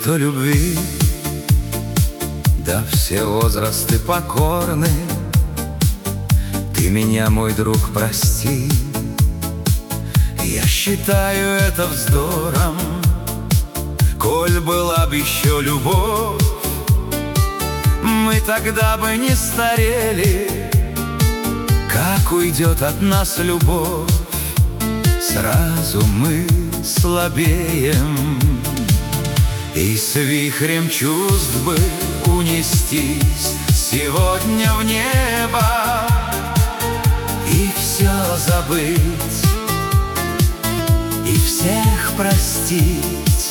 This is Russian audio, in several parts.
что любви, да все возрасты покорны. Ты меня, мой друг, прости, я считаю это вздором. Коль была б еще любовь, мы тогда бы не старели. Как уйдет от нас любовь, сразу мы слабеем. И с вихрем чувств бы унестись сегодня в небо и все забыть, и всех простить.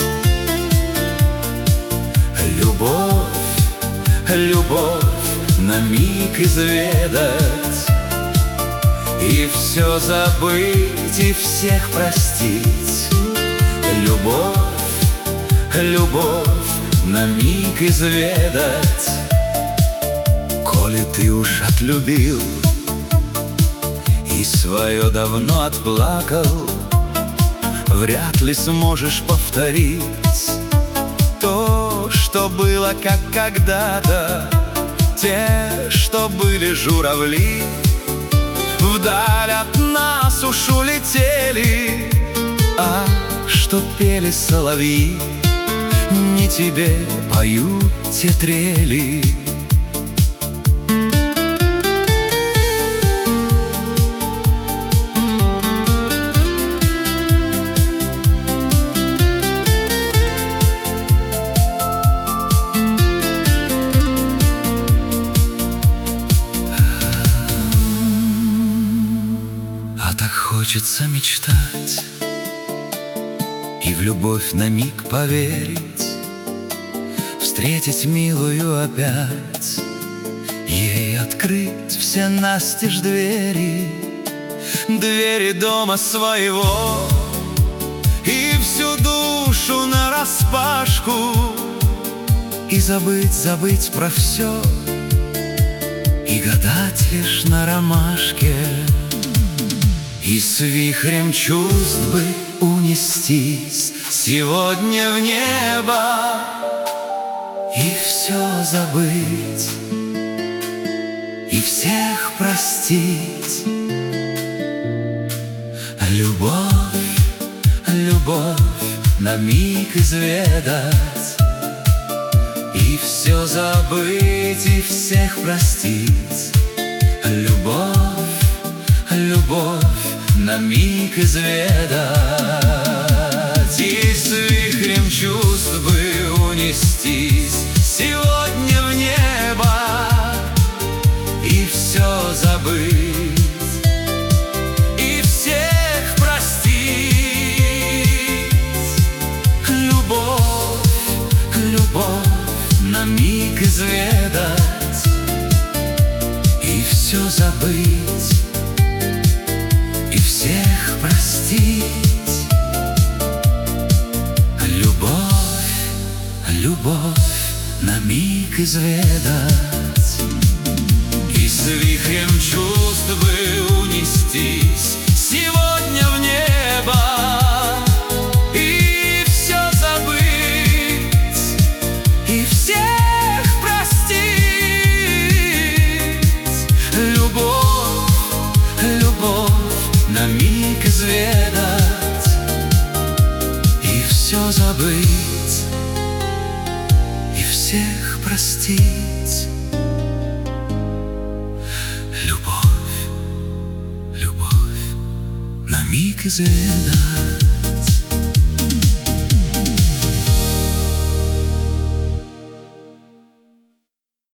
Любовь, любовь на миг изведать, и все забыть, и всех простить. Любовь, любовь на миг изведать. Коли ты уж отлюбил и свое давно отплакал, вряд ли сможешь повторить то, что было, как когда-то. Те, что были журавли, вдаль от нас уж улетели. А что пели соловьи, не тебе поют те трели. А так хочется мечтать и в любовь на миг поверить, встретить милую опять, ей открыть все настежь двери, двери дома своего, и всю душу нараспашку, и забыть про все, и гадать лишь на ромашке. И с вихрем чувств бы унестись сегодня в небо и все забыть, и всех простить. Любовь, любовь на миг изведать, и все забыть, и всех простить. Любовь, любовь на миг изведать, и с вихрем чувств бы унестись сегодня в небо и все забыть, и всех простить. Любовь, любовь на миг изведать и все забыть, и всех простить. Любовь, любовь на миг изведать, и с вихрем чувств бы унестись сегодня в небо и все забыть, и всех простить. Любовь, любовь на миг изведать и все забыть, и всех простить. Любовь, любовь на миг изведать.